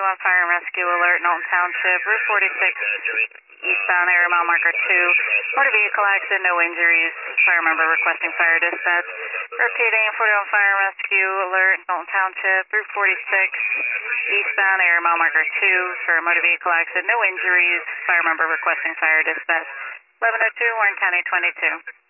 41 Fire and Rescue Alert, Knowlton Township, Route 46, eastbound area mile marker 2. Motor vehicle accident, no injuries. Fire member requesting fire dispatch. Repeating, 41 Fire and Rescue Alert, Knowlton Township, Route 46, eastbound area mile marker 2 for a motor vehicle accident, no injuries. Fire member requesting fire dispatch. 1102, Warren County 22.